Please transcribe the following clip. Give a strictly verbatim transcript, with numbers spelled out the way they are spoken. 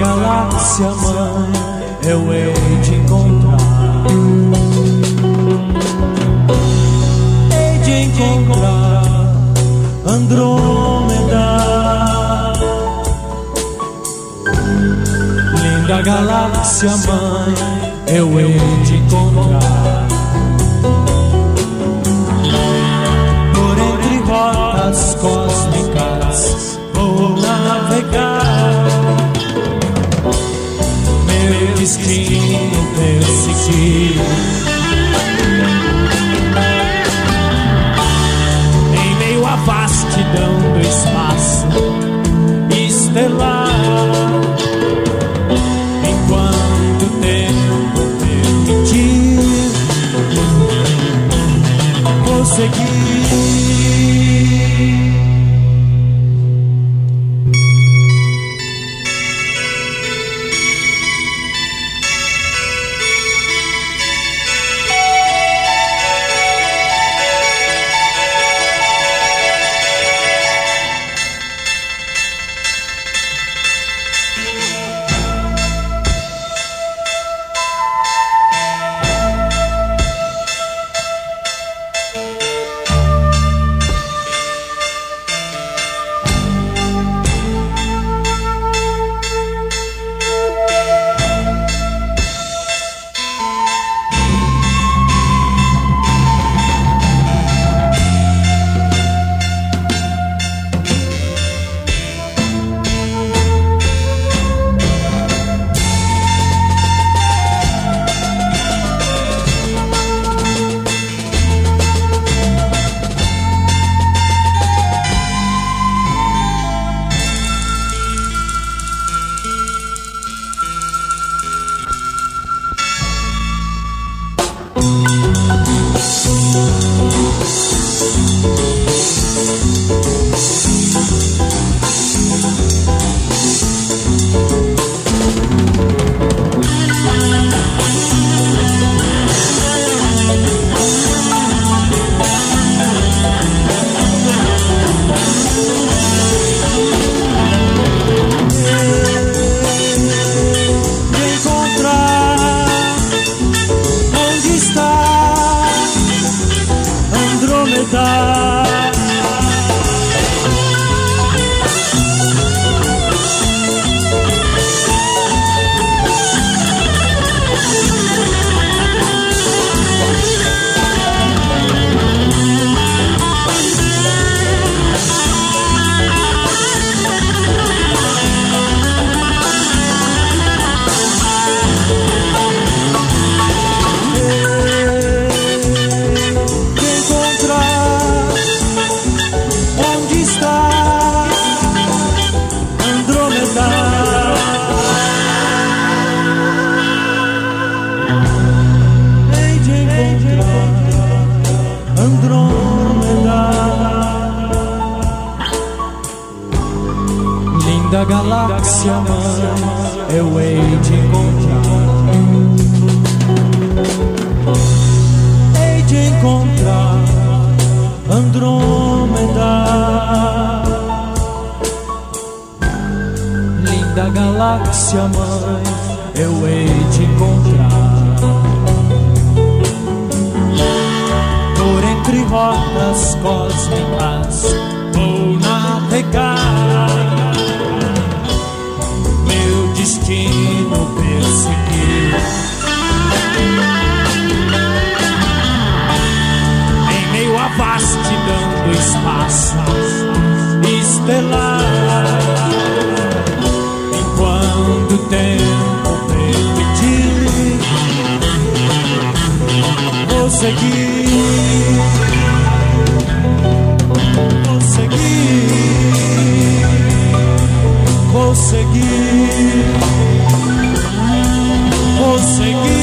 galáxia mãe eu hei de encontrar. Hei de encontrar Andrômeda, linda galáxia mãe eu hei de encontrar. Por entre rotas cósmicas vou navegar, meu destino perseguir. Em meio à vastidão do espaço estelar, enquanto o tempo permitir, vou seguir. Da galáxia mãe eu hei de encontrar. Hei de encontrar Andrômeda, linda galáxia mãe eu hei de encontrar. Por entre rotas cósmicas vou navegar, destino perseguir. Em meio à vastidão do espaço estelar, enquanto o tempo permitir, vou seguir, vou seguir, vou seguir, vou seguir.